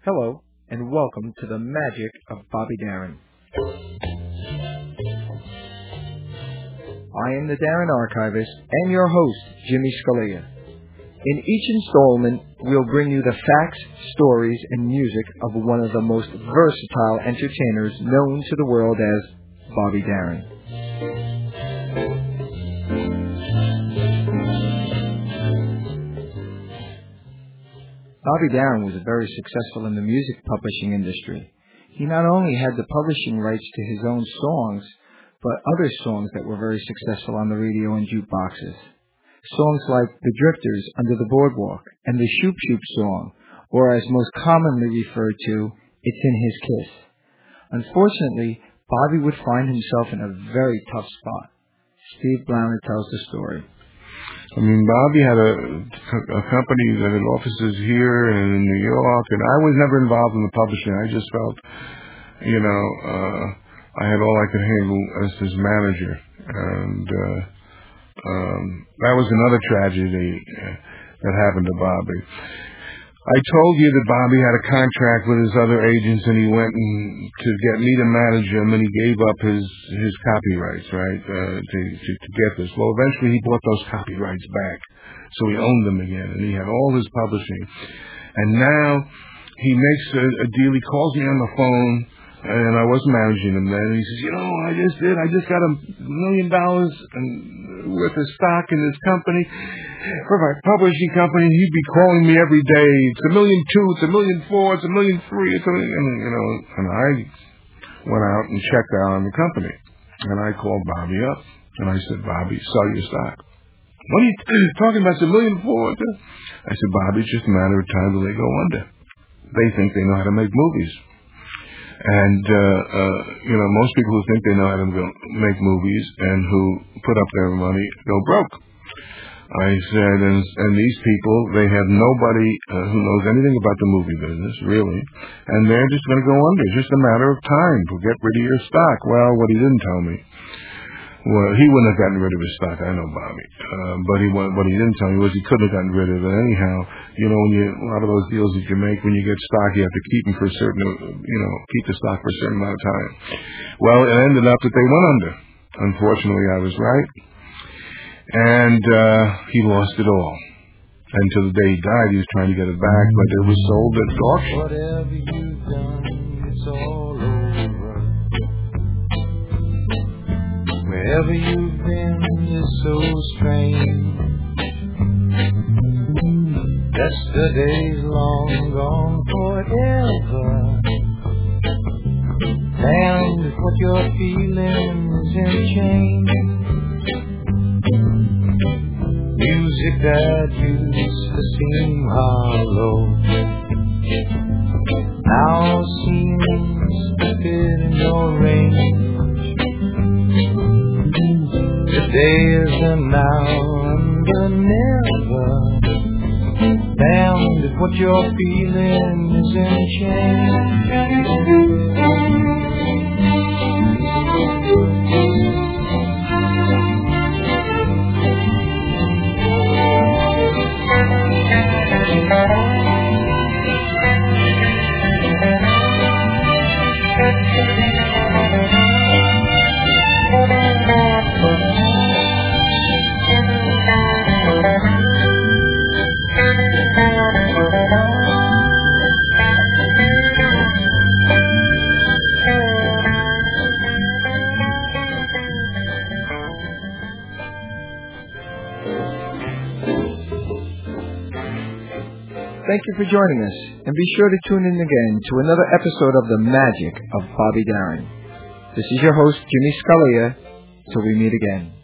Hello, and welcome to the magic of Bobby Darin. I am the Darin Archivist and your host, Jimmy Scalia. In each installment, we'll bring you the facts, stories, and music of one of the most versatile entertainers known to the world as Bobby Darin. Bobby Darin was very successful in the music publishing industry. He not only had the publishing rights to his own songs, but other songs that were very successful on the radio and jukeboxes. Songs like The Drifters, Under the Boardwalk, and the Shoop Shoop song, or as most commonly referred to, It's in His Kiss. Unfortunately, Bobby would find himself in a very tough spot. Steve Blauner tells the story. Bobby had a company that had offices here and in New York, and I was never involved in the publishing. I just felt, I had all I could handle as his manager. And that was another tragedy that happened to Bobby. I told you that Bobby had a contract with his other agents, and he went to get me to manage him, and he gave up his copyrights, right, to get this. Well, eventually he bought those copyrights back, so he owned them again, and he had all his publishing. And now he makes a deal. He calls me on the phone, and I wasn't managing him then, and he says, I just got $1 million worth of stock in this company for my publishing company. He'd be calling me every day. It's $1.2 million, it's $1.4 million, it's $1.3 million, and I went out and checked out on the company, and I called Bobby up, and I said, Bobby, sell your stock. What are you talking about? It's $1.4 million. I said, Bobby, it's just a matter of time till they go under. They think they know how to make movies. And, most people who think they know how to make movies and who put up their money go broke. I said, and these people, they have nobody who knows anything about the movie business, really, and they're just going to go under. It's just a matter of time to get rid of your stock. Well, what he didn't tell me, he wouldn't have gotten rid of his stock, I know Bobby, but what he didn't tell me was he couldn't have gotten rid of it anyhow. When a lot of those deals that you make, when you get stock, you have to keep them for a certain, keep the stock for a certain amount of time. Well, it ended up that they went under. Unfortunately, I was right. And he lost it all. Until the day he died, he was trying to get it back, but it was sold at auction. Whatever you've done, it's all over. Wherever you've been is so strange. Yesterday's long gone forever. And if what you're feeling isn't changed, music that used to seem hollow now seems to fit in your range. Today is the now and the never. Damned if what you're feeling isn't changed. Thank you for joining us, and be sure to tune in again to another episode of The Magic of Bobby Darin. This is your host, Jimmy Scalia, till we meet again.